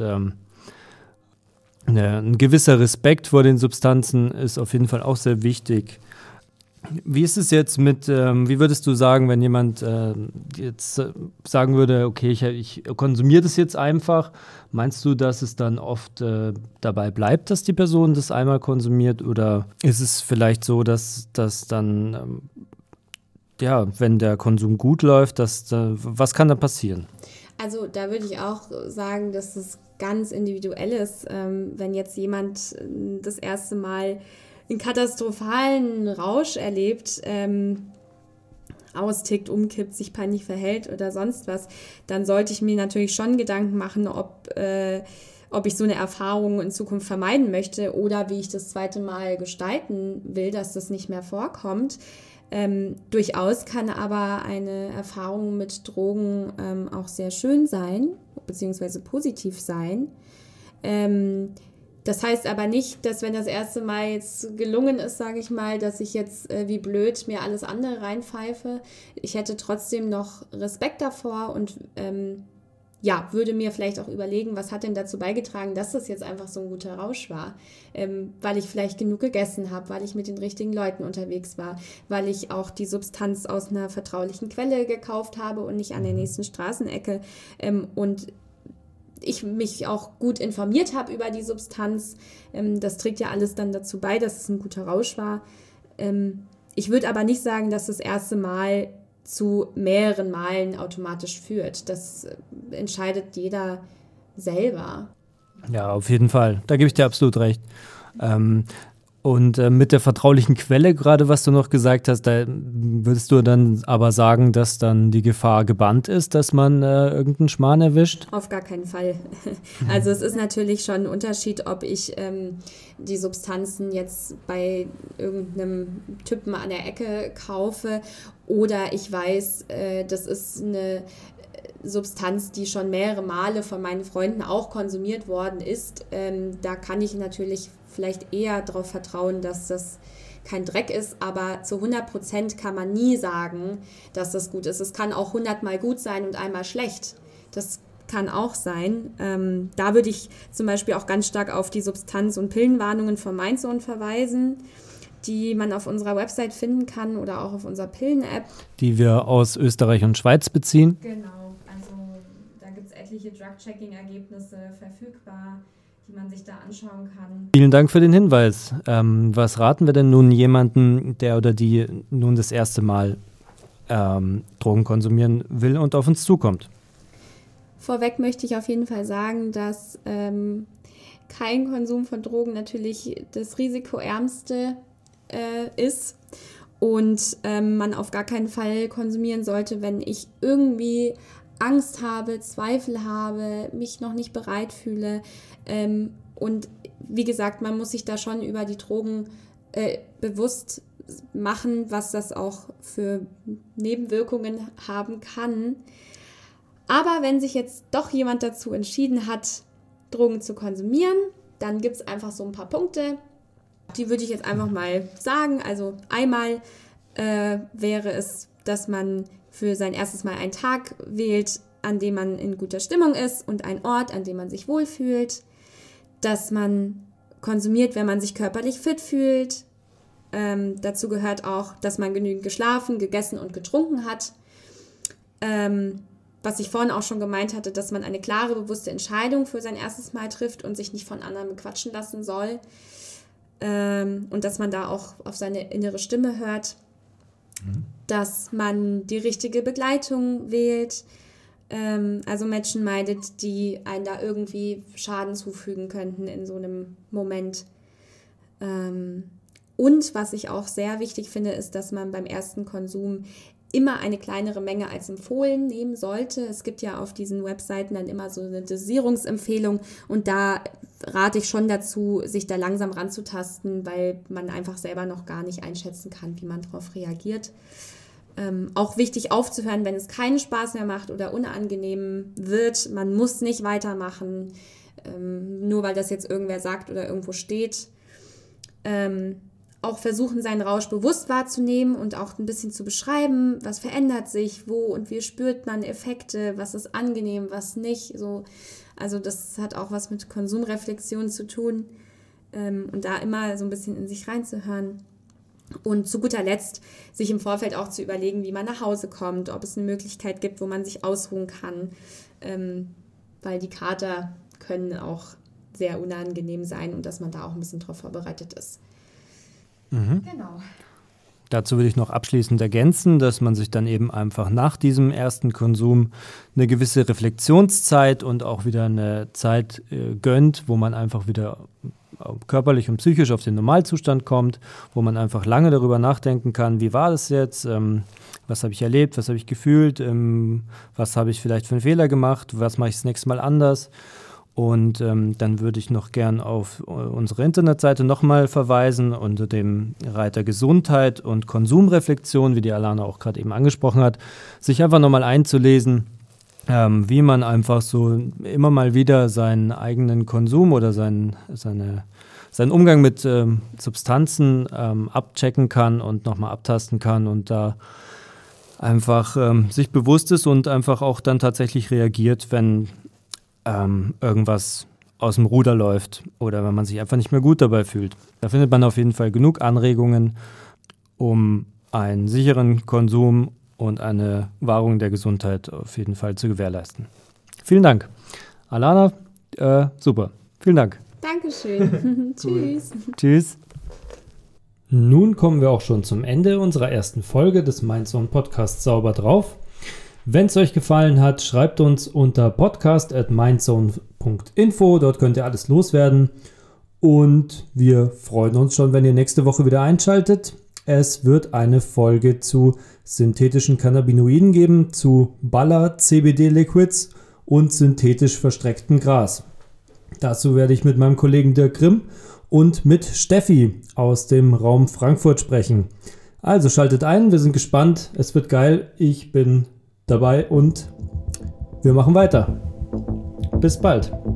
ein gewisser Respekt vor den Substanzen ist auf jeden Fall auch sehr wichtig. Wie ist es jetzt wie würdest du sagen, wenn jemand jetzt sagen würde, okay, ich konsumiere das jetzt einfach, meinst du, dass es dann oft dabei bleibt, dass die Person das einmal konsumiert oder ist es vielleicht so, dass das dann, wenn der Konsum gut läuft, was kann da passieren? Also da würde ich auch sagen, dass es ganz individuell ist, wenn jetzt jemand das erste Mal einen katastrophalen Rausch erlebt, austickt, umkippt, sich peinlich verhält oder sonst was, dann sollte ich mir natürlich schon Gedanken machen, ob ich so eine Erfahrung in Zukunft vermeiden möchte oder wie ich das zweite Mal gestalten will, dass das nicht mehr vorkommt. Durchaus kann aber eine Erfahrung mit Drogen auch sehr schön sein, beziehungsweise positiv sein. Das heißt aber nicht, dass wenn das erste Mal jetzt gelungen ist, sage ich mal, dass ich jetzt wie blöd mir alles andere reinpfeife. Ich hätte trotzdem noch Respekt davor und würde mir vielleicht auch überlegen, was hat denn dazu beigetragen, dass das jetzt einfach so ein guter Rausch war. Weil ich vielleicht genug gegessen habe, weil ich mit den richtigen Leuten unterwegs war, weil ich auch die Substanz aus einer vertraulichen Quelle gekauft habe und nicht an der nächsten Straßenecke. Und ich mich auch gut informiert habe über die Substanz. Das trägt ja alles dann dazu bei, dass es ein guter Rausch war. Ich würde aber nicht sagen, dass das erste Mal zu mehreren Malen automatisch führt. Das entscheidet jeder selber. Ja, auf jeden Fall. Da gebe ich dir absolut recht. Und mit der vertraulichen Quelle, gerade was du noch gesagt hast, da würdest du dann aber sagen, dass dann die Gefahr gebannt ist, dass man irgendeinen Schmarrn erwischt? Auf gar keinen Fall. Also es ist natürlich schon ein Unterschied, ob ich die Substanzen jetzt bei irgendeinem Typen an der Ecke kaufe oder ich weiß, das ist eine Substanz, die schon mehrere Male von meinen Freunden auch konsumiert worden ist. Da kann ich natürlich vielleicht eher darauf vertrauen, dass das kein Dreck ist, aber zu 100% kann man nie sagen, dass das gut ist. Es kann auch 100-mal gut sein und einmal schlecht. Das kann auch sein. Da würde ich zum Beispiel auch ganz stark auf die Substanz- und Pillenwarnungen von Mindzone verweisen, die man auf unserer Website finden kann oder auch auf unserer Pillen-App. Die wir aus Österreich und Schweiz beziehen. Genau, also da gibt es etliche Drug-Checking-Ergebnisse verfügbar, die man sich da anschauen kann. Vielen Dank für den Hinweis. Was raten wir denn nun jemanden, der oder die nun das erste Mal Drogen konsumieren will und auf uns zukommt? Vorweg möchte ich auf jeden Fall sagen, dass kein Konsum von Drogen natürlich das risikoärmste ist und man auf gar keinen Fall konsumieren sollte, wenn ich irgendwie Angst habe, Zweifel habe, mich noch nicht bereit fühle. Und wie gesagt, man muss sich da schon über die Drogen bewusst machen, was das auch für Nebenwirkungen haben kann. Aber wenn sich jetzt doch jemand dazu entschieden hat, Drogen zu konsumieren, dann gibt es einfach so ein paar Punkte, die würde ich jetzt einfach mal sagen. Also einmal wäre es, dass man für sein erstes Mal einen Tag wählt, an dem man in guter Stimmung ist und einen Ort, an dem man sich wohlfühlt, dass man konsumiert, wenn man sich körperlich fit fühlt. Dazu gehört auch, dass man genügend geschlafen, gegessen und getrunken hat. Was ich vorhin auch schon gemeint hatte, dass man eine klare, bewusste Entscheidung für sein erstes Mal trifft und sich nicht von anderen bequatschen lassen soll. Und dass man da auch auf seine innere Stimme hört. Dass man die richtige Begleitung wählt, also Menschen meidet, die einen da irgendwie Schaden zufügen könnten in so einem Moment. Und was ich auch sehr wichtig finde, ist, dass man beim ersten Konsum immer eine kleinere Menge als empfohlen nehmen sollte. Es gibt ja auf diesen Webseiten dann immer so eine Dosierungsempfehlung und da rate ich schon dazu, sich da langsam ranzutasten, weil man einfach selber noch gar nicht einschätzen kann, wie man darauf reagiert. Auch wichtig aufzuhören, wenn es keinen Spaß mehr macht oder unangenehm wird. Man muss nicht weitermachen, nur weil das jetzt irgendwer sagt oder irgendwo steht. Auch versuchen, seinen Rausch bewusst wahrzunehmen und auch ein bisschen zu beschreiben, was verändert sich, wo und wie spürt man Effekte, was ist angenehm, was nicht. So. Also das hat auch was mit Konsumreflexion zu tun und da immer so ein bisschen in sich reinzuhören. Und zu guter Letzt sich im Vorfeld auch zu überlegen, wie man nach Hause kommt, ob es eine Möglichkeit gibt, wo man sich ausruhen kann, weil die Kater können auch sehr unangenehm sein und dass man da auch ein bisschen drauf vorbereitet ist. Genau. Dazu will ich noch abschließend ergänzen, dass man sich dann eben einfach nach diesem ersten Konsum eine gewisse Reflexionszeit und auch wieder eine Zeit gönnt, wo man einfach wieder körperlich und psychisch auf den Normalzustand kommt, wo man einfach lange darüber nachdenken kann, wie war das jetzt, was habe ich erlebt, was habe ich gefühlt, was habe ich vielleicht für einen Fehler gemacht, was mache ich das nächste Mal anders. Und dann würde ich noch gern auf unsere Internetseite nochmal verweisen unter dem Reiter Gesundheit und Konsumreflexion, wie die Alana auch gerade eben angesprochen hat, sich einfach nochmal einzulesen, wie man einfach so immer mal wieder seinen eigenen Konsum oder seinen Umgang mit Substanzen abchecken kann und nochmal abtasten kann und da einfach sich bewusst ist und einfach auch dann tatsächlich reagiert, wenn irgendwas aus dem Ruder läuft oder wenn man sich einfach nicht mehr gut dabei fühlt. Da findet man auf jeden Fall genug Anregungen, um einen sicheren Konsum und eine Wahrung der Gesundheit auf jeden Fall zu gewährleisten. Vielen Dank. Alana, super. Vielen Dank. Dankeschön. Tschüss. Tschüss. Nun kommen wir auch schon zum Ende unserer ersten Folge des Mindzone Podcasts Sauber drauf. Wenn es euch gefallen hat, schreibt uns unter podcast@mindzone.info. Dort könnt ihr alles loswerden. Und wir freuen uns schon, wenn ihr nächste Woche wieder einschaltet. Es wird eine Folge zu synthetischen Cannabinoiden geben, zu Baller-CBD-Liquids und synthetisch verstrecktem Gras. Dazu werde ich mit meinem Kollegen Dirk Grimm und mit Steffi aus dem Raum Frankfurt sprechen. Also schaltet ein, wir sind gespannt, es wird geil, ich bin dabei und wir machen weiter. Bis bald.